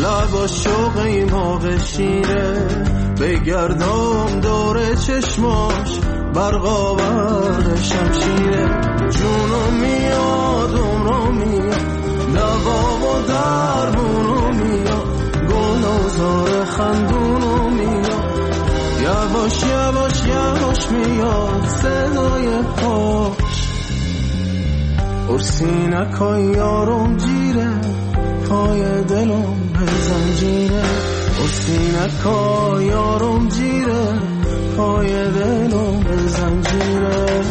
لبا شوقی موقع شیره بگردم دور چشماش برقاور شمشیره جونو میاد عمرو میاد دوا و درمونو میاد گلازار خندونو میاد یواش یواش یواش میاد صدای پاش ارسینکای یارم جیره پای دلم به زنجیره ارسینکای یارم جیره پای دلم به زنجیره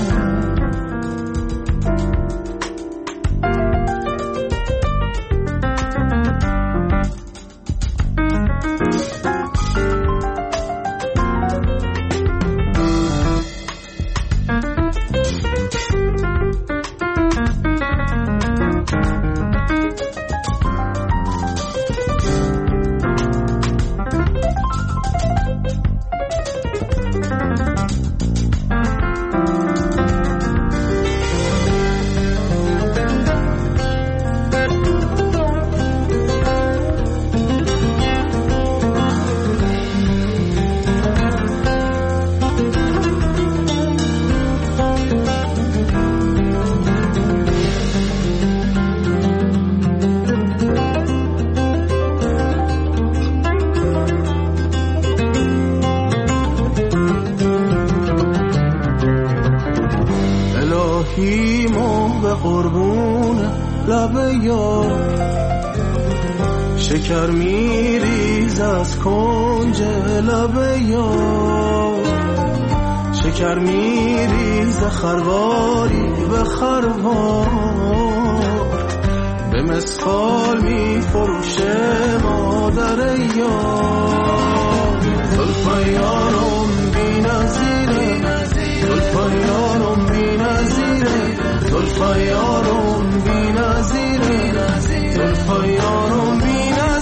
شکر میریز از کنج لب یار شکر میریز خرواری به خروار به مسخال میفروشه مادر یار زلفای یارم بی نظیره زلفای یارم بی نظیره زلفای یارم بی نظیره زلفای یارم بی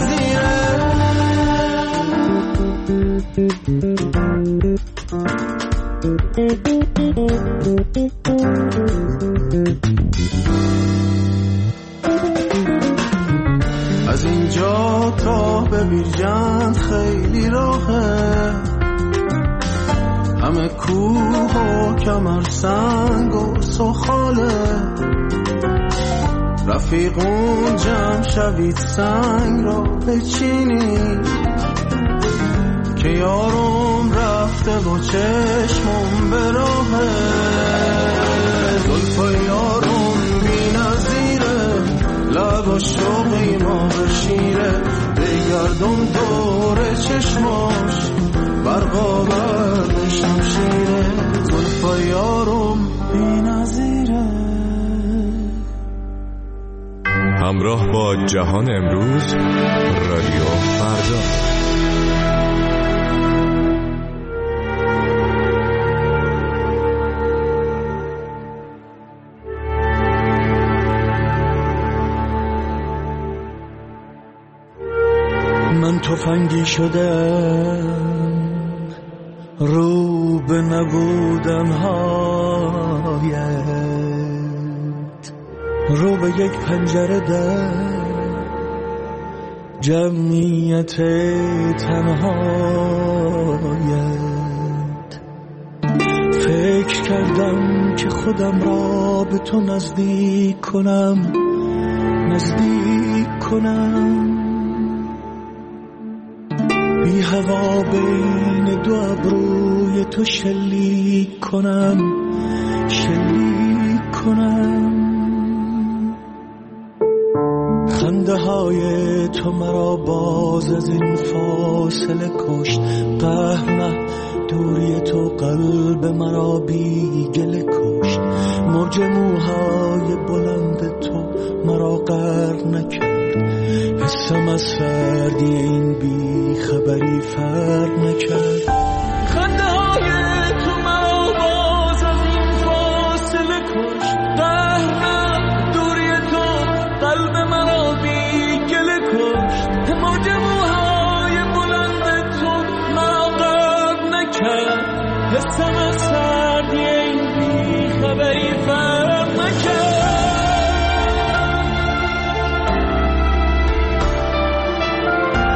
از اینجا تا به بیرجند خیلی راهه همه کوه و کمر سنگ و سخاله رفیقون جمع شوید سنگ را بچینید که یارم رفته و چشمم به راهه زلفای یارم بی نظیره لبا شوقی ما بشیره بگردم دور چشماش برقاور شمشیره زلفای یارم بی نظیره. همراه با جهان امروز رادیو فردا. من تفنگی شدم رو به نبودن هایت رو به یک پنجره در جمعیت تنهایت فکر کردم که خودم را به تو نزدیک کنم بی هوا بین دو ابروی تو شلیک کنم خنده های تو مرا باز از این فاصله کشت قهر دوری تو قلب مرا بی گله کشت موج موهای بلند تو مرا غرق نکرد حسم از سردی این بی خبری فرق نکرد خنده های تو مرا باز از این فاصله کشت قهر دوری تو قلب مرا بی گله کشت موج موهای بلند تو مرا غرق نکرد حسم از سردی این بی خبری فرق نکرد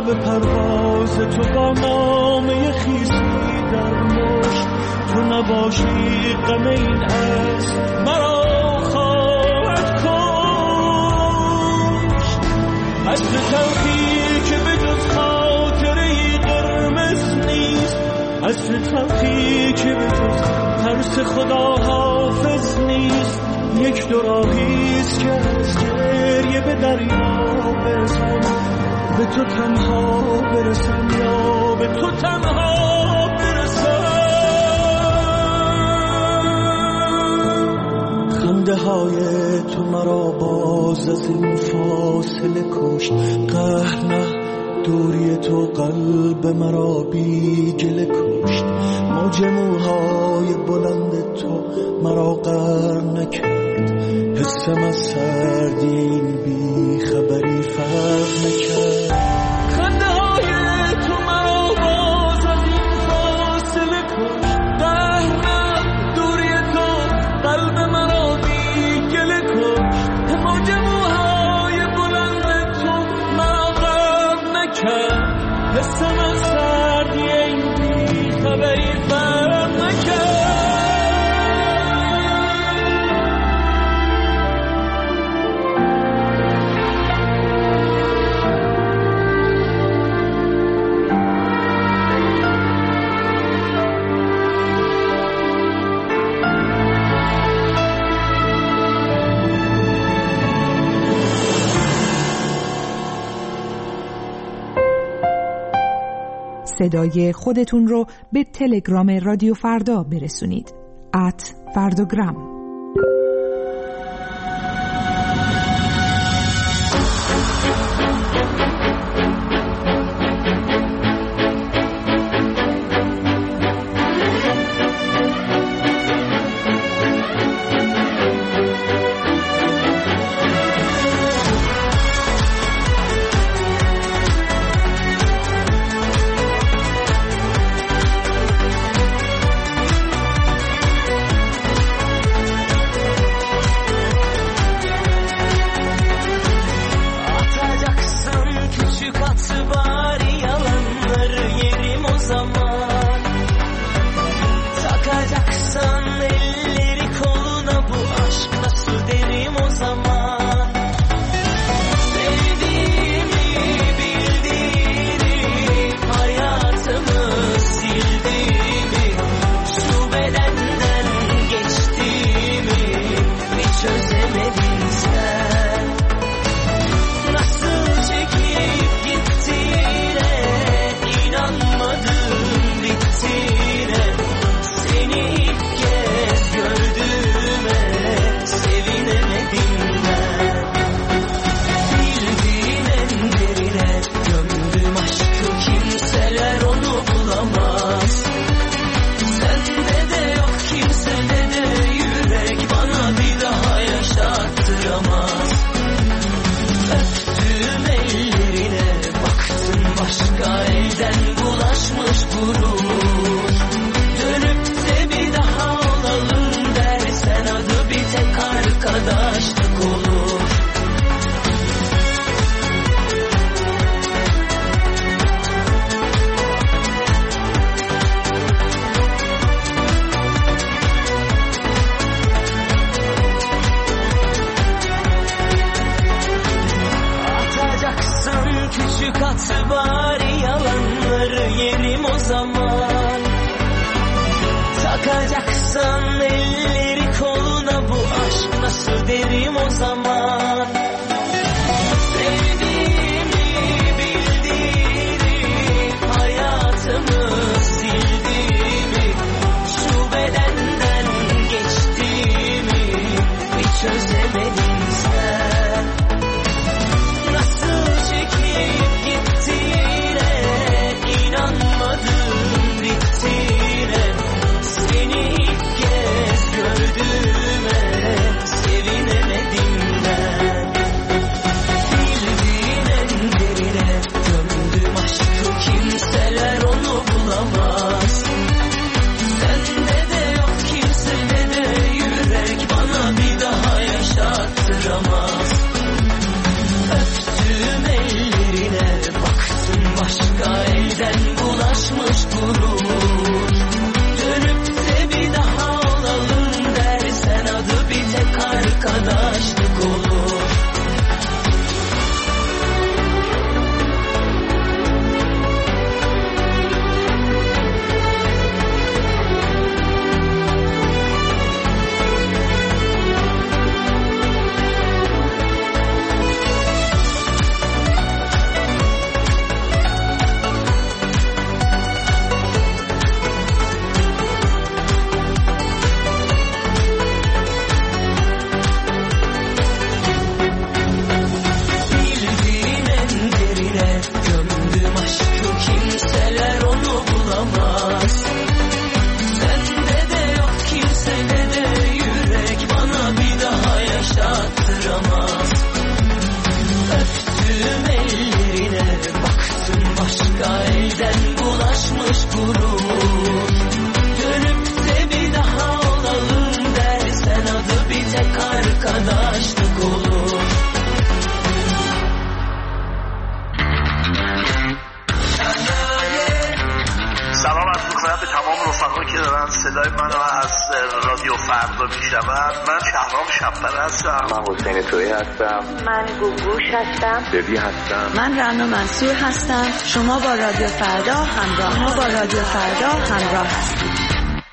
شب پرواز تو با نامه خیسی در مشت، تو نباشی غم این اسب مرا خواهد کشت. عصر تلخی که به جز خاطره‌ای قرمز نیست، عصر تلخی که به جز ترس خدا حافظ نیست. یک دو راهیست که از گریه به دریا برسم، به تو تنها برسم یا به تو تنها برسم. خنده های تو مرا باز از این فاصله کشت، قهر نه دوری تو قلب مرا بی گله کشت. موج موهای بلند تو مرا غرق نکرد، حسم از سردی این بی خبری فرق نکرد. خنده های تو مرا باز از این فاصله کشت، قهر نه دوری تو قلب مرا بی گله کشت. موج موهای بلند تو مرا غرق نکرد، حسم از سردی این بی خبری فرق نکرد. صدای خودتون رو به تلگرام رادیو فردا برسونید. @فرداگرام. فردا می شود. من شهرام شب‌پر هستم. من حسین تویی هستم. من گوگوش هستم. ببی هستم. من رنا منصور هستم. شما با رادیو فردا همراه هستید.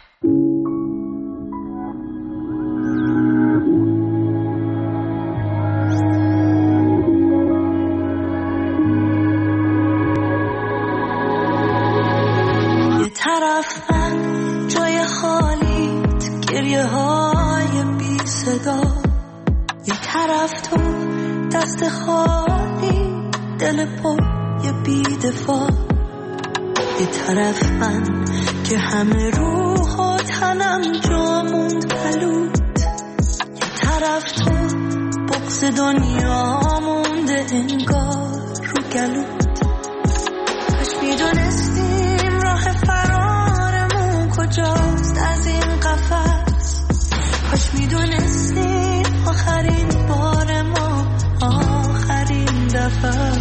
یه طرف تو دست خالی دل پر یه بی‌دفاع، یه طرف من که همه روح و تنم جا موند بلود، یه طرف تو بغض دنیا مونده انگار رو گلود. کاش میدونستیم راه فرارمون کجاست از این قفس، کاش میدونستیم آخرین بار ما آخرین دفعه.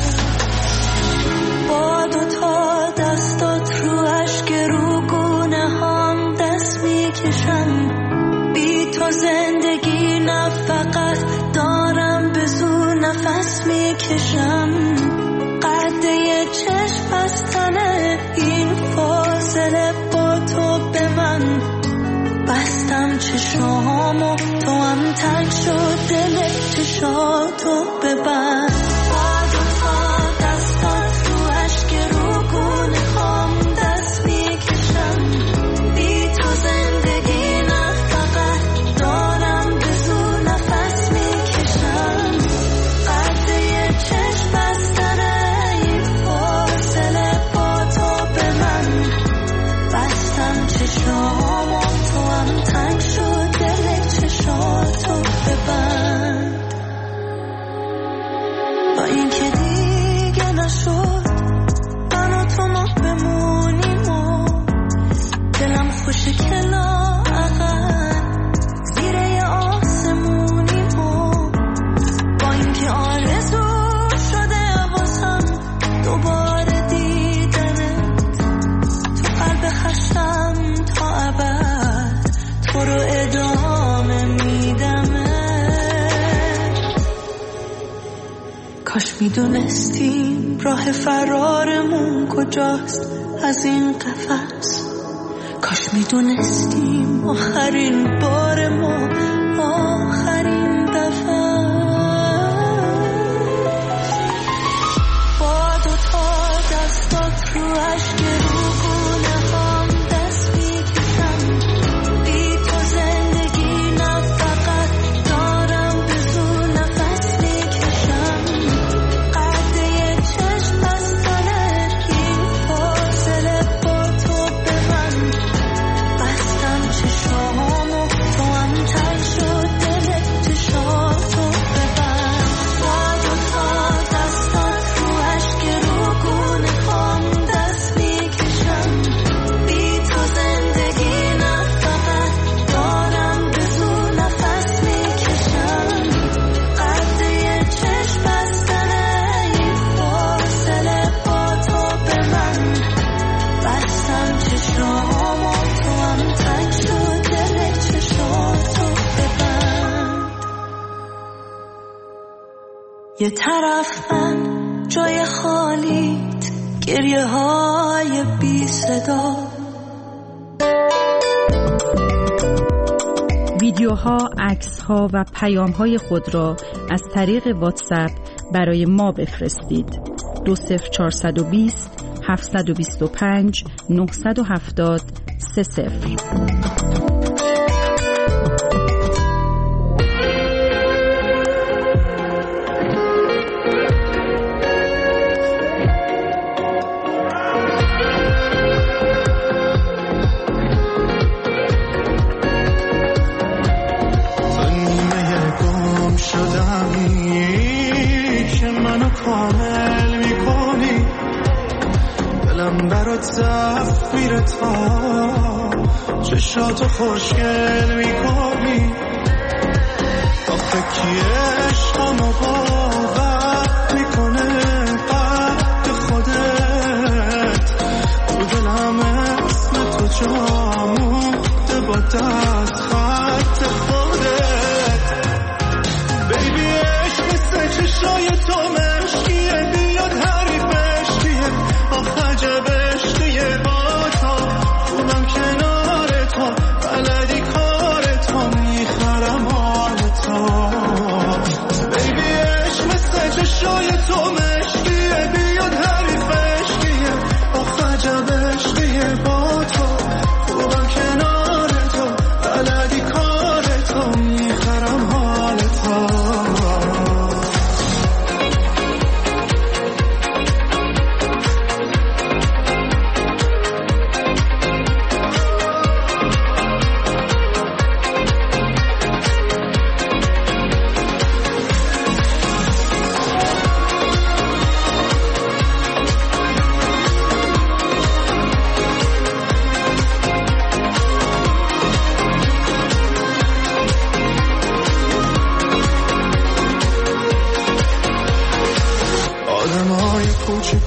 با دوتا دستات رو اشک رو گونه هم دست میکشم، بی تو زندگی نه فقط دارم به زور نفس میکشم. قده چشم بستنه این فاصله با تو به من، بستم چشامو تو هم تنگ شد دل چشاتو ببند. با دوتا دستات رو اشک رو گونه هم دست میکشم، بی تو زندگی نه فقط دارم به زور نفس میکشم. قده چشم بستنه این فاصله با تو به من، بستم چشامو تو هم تنگ شد دل چشاتو ببند. با این که دیگه نشد من و تو ما بمونیم و دلم خوشه که لااقل زیر یه آسمونیم و با این که آرزو شده واسم دوباره دیدنت تو قلب خشم تا ابد تو رو ادامه میدمه. کاش میدونستیم راه فرارمون کجاست از این قفس، کاش میدونستیم آخرین بار ما آخرین دفعه. با دوتا دستات رو اشک رو گونه هم دست میکشم، بی تو زندگی نه فقط دارم به زور نفس میکشم. قده چشم بستنه این فاصله با تو به من، بستم چشامو تو هم تنگ شد دل چشاتو ببند. با دوتا دستات رو اشک رو گونه هم دست میکشم، بی تو زندگی نه فقط دارم به زور نفس میکشم. قده چشم بستنه این فاصله با تو به من، بستم چشامو تو هم تنگ شد دل چشاتو ببند. یه طرف من جای خالیت گریه های بی صدا، ویدیوها، عکس‌ها و پیام‌های خود را از طریق واتساپ برای ما بفرستید. 20420 725 970 30. کامل میکنی دلم برات ضعف میره تا چشاتو خوشگل میکنی. آخه کی عشقمو باور میکنه قد خودت، تو دلم اسم تو جا مونده با دست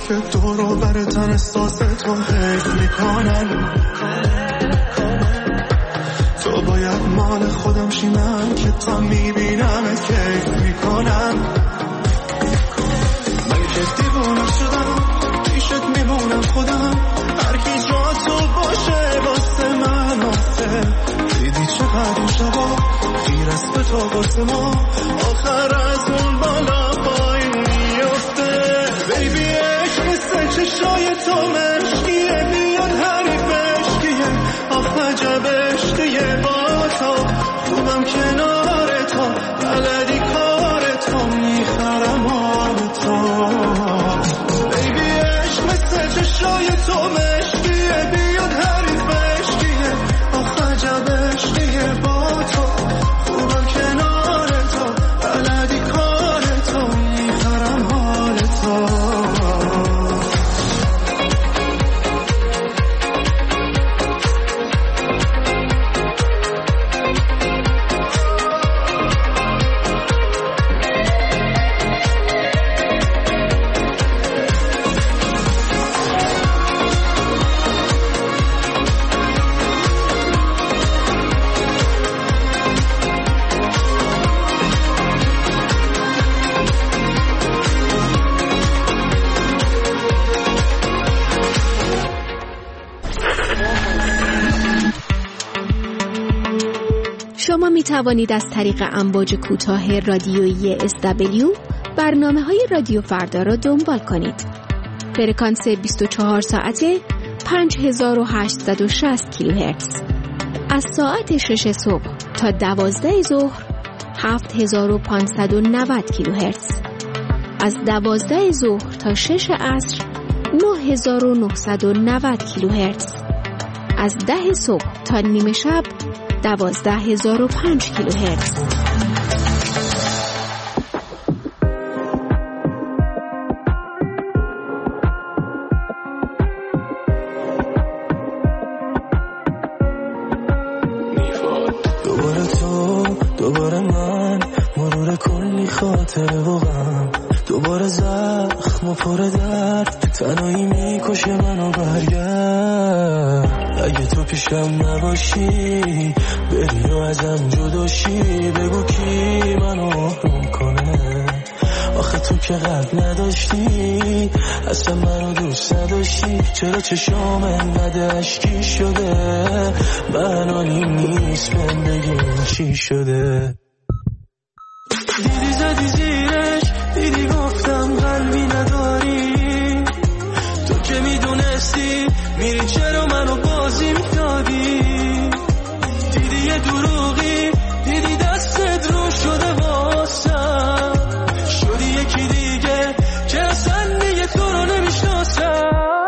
که دورو برتن احساس تو حیف میکنن. تو باید مال خودم شینم که تا میبینم کیف میکنم. من که دیوونه شدم پیشت میمونم خودم، هر کی جا تو باشه واسه من آخه. دیدی چقدر این شبا گیر است به تو واسه ما، آخر از اون بالا پایین میفته. بیبی عشق مثل چشای تو مشکیه، بیاد حریفش کیه، آخ عجب عشقیه با تو. خوبم کنار تو، بلدی کار تو، میخرم آب تو. بیبی عشق مثل چشای تو مشکیه، بیاد حریفش کیه، آخ عجب عشقیه با تو. خوبم کنار تو، بلدی کار تو، میخرم حال تو. شما می توانید از طریق امواج کوتاه رادیویی SW برنامه‌های رادیو فردا را دنبال کنید. فرکانس 24 ساعته 5860 کیلوهرتز. از ساعت 6 صبح تا 12 ظهر 7590 کیلوهرتز. از 12 ظهر تا 6 عصر 9990 کیلوهرتز. از 10 صبح تا نیمه شب 12005 کیلوهرتز. دوباره تو، دوباره من، مرور کلی خاطره و غم، دوباره زخم و پر درد، تنهایی میکشه منو. برگرد اگه تو پیشم نباشی، بری و ازم جداشی، بگو کی منو آروم کنه. آخه تو که قلب نداشتی، اصلا منو دوست نداشتی، چرا چشام انقدر اشکی شده؟ من حالیم نیست بهم بگیم چی شده. دیدی زدی زیرش، دیدی گفتم قلبی نداری، تو که میدونستی میری چرا منو بازی میدادی. دیدی یه دروغی، دیدی دستت رو شده واسم، شدی یکی دیگه که اصلا دیگه تو رو نمیشناسم.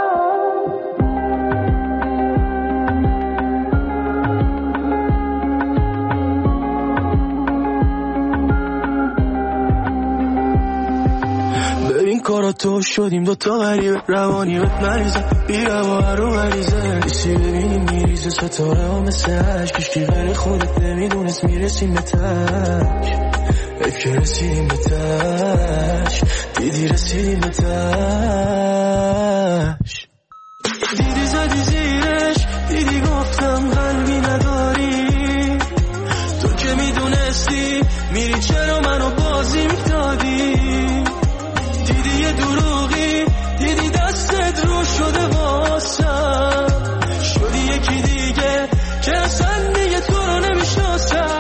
ببین کارا تو شدیم دوتا غریبه، روانی بهت مریضه، بیرم و هر رو مریضه. کسی ببینیم میریزه ستاره ها مثل عشق، کشکی غیر خودت نمیدونست میرسیم به تک. حیف که رسیدیم به تک، دیدی رسیدیم به تک. دیدی زدی زیرش، دیدی گفتم قلبی نداری، تو که میدونستی میری چرا منو بازی میدادی. دیدی یه دروغی، دیدی دستت رو شده واسم، شدی یکی دیگه که اصلا دیگه تو رو نمیشناسم.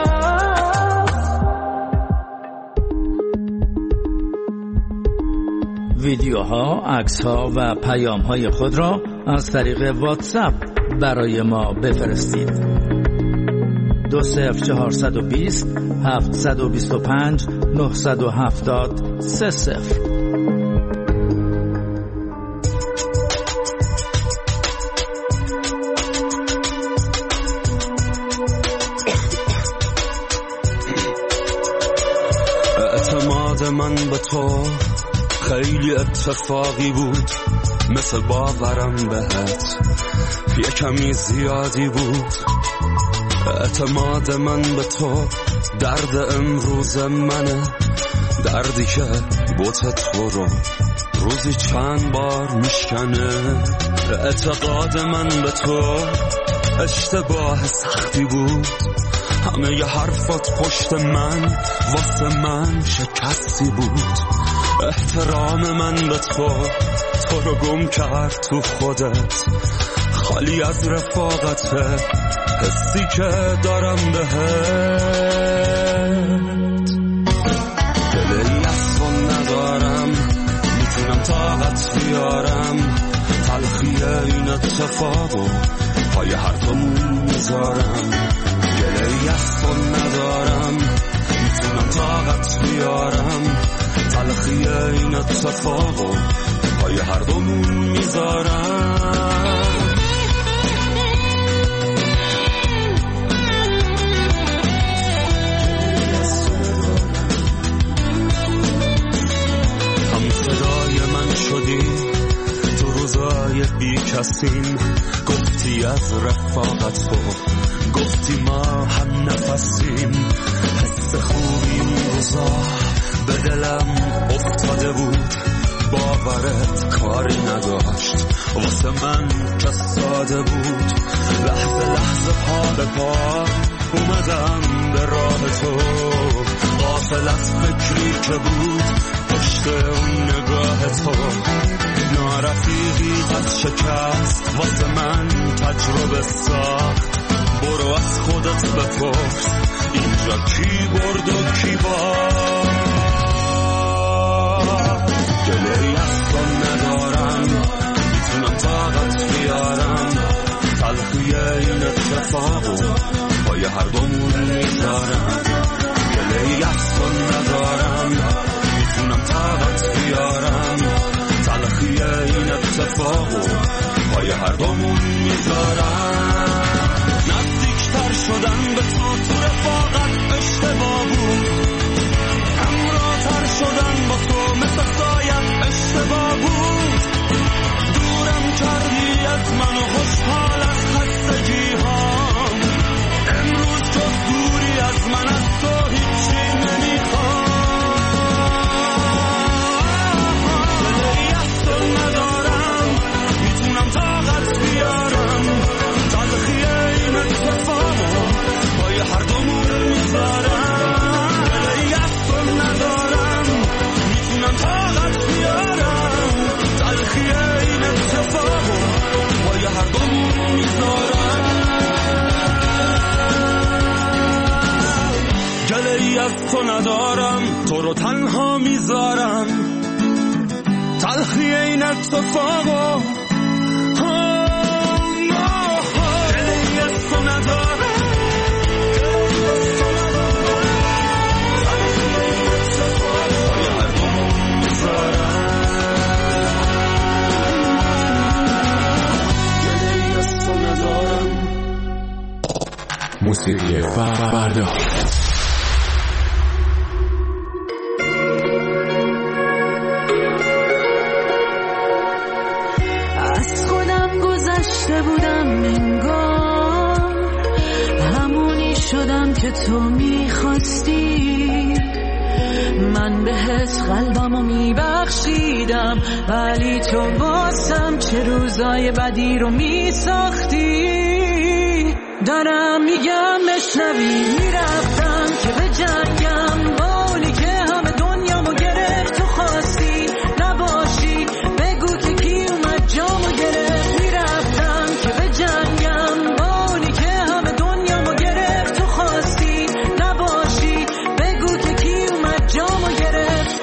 ویدیوها، عکس‌ها و پیام‌های خود را از طریق واتساپ برای ما بفرستید. 20420 725 970 30. اعتماد من به تو خیلی اتفاقی بود، مثل باورم بهت یه کمی زیادی بود. اعتماد من به تو درد امروز منه، دردی که بوت تو رو روزی چند بار میشکنه اعتقاد من به تو اشتباه سختی بود همه ی حرفات پشت من واسه من شکستی بود احترام من به تو رو گم کرد تو خودت خالی از رفاقته حسی که دارم بهت دلی از تو ندارم میتونم طاقت بیارم تلخی این اتفاقو پای هر دومون میذارم دلی از تو ندارم میتونم طاقت بیارم تلخی این اتفاقو پای هر دومون میذارم هم صدای من شدی تو روزای بی کسیم گفتی از رفاقت تو گفتی ما هم نفسیم حس خوبی اون روزا به دلم افتاده بود باورت کاری نداشت واسه من که ساده بود لحظه لحظه پا به پا اومدم به راه تو غافل از فکری که بود پشت اون نگاه تو نارفیقی قد شکست واسه من تجربه ساخت برو از خودت بپرس اینجا کی برد و کی باخت دلی از تو ندارم میتونم طاقت بیارم تلخی این اتفاقو پای هر دومون میذارم دلی از تو ندارم میتونم طاقت بیارم تلخی این اتفاقو پای هر دومون میذارم نزدیکتر شدن به تو رفاقت اشتباه بود همراه‌تر شدن با تو مثل سایت اشتباه بود دورم کردی از من و خوشحال از خستگی هام امروز جز دوری از من از تو هیچی نمیخوام دلی از تو ندارم میتونم طاقت بیارم تلخی این اتفاقو پای هر دومون میذارم دلی از تو ندارم میتونم طاقت بیارم تلخی این اتفاقو پای هر دومون میذارم گله‌ای از تو ندارم تو رو تنها میذارم تلخی این اتفاقو گله‌ای از تو ندارم پای هر دومون میذارم گله‌ای از تو ندارم موسیقی فردا از خودم گذشته بودم انگار همونی شدم که تو میخواستی من بهت قلبمو میبخشیدم ولی تو واسم چه روزای بدی رو میساختی دارم میگم بشنوی میرفتم که به جنگم بالی که همه دنیامو گرفت تو خواستی نباشی بگو که کی اومد جامو گرفت میرفتم که به جنگم بالی که همه دنیامو گرفت تو خواستی نباشی بگو که کی اومد جامو گرفت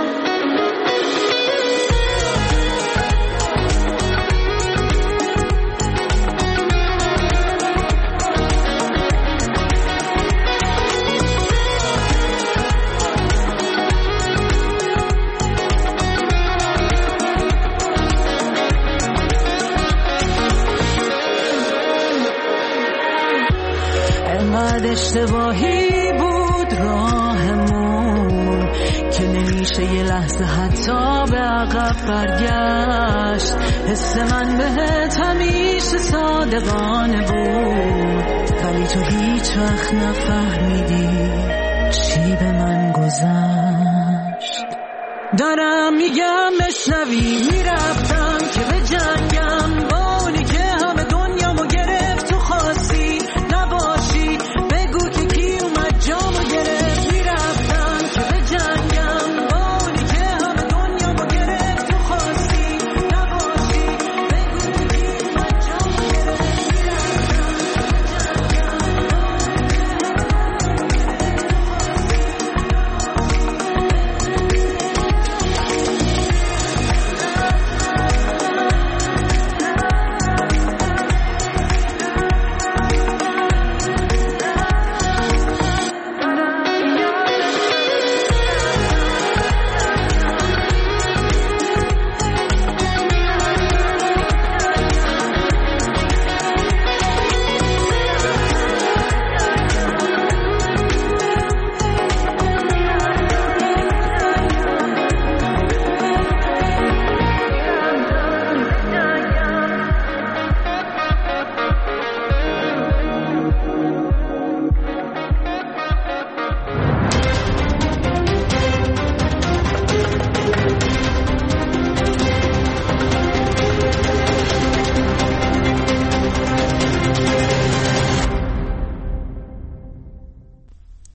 انقدر اشتباهی بود راهمون که نمیشه یه لحظه حتی به عقب برگشت حس من بهت همیشه صادقانه بود ولی تو هیچ وقت نفهمیدی چی به من گذشت دارم میگم بشنوی، میرفت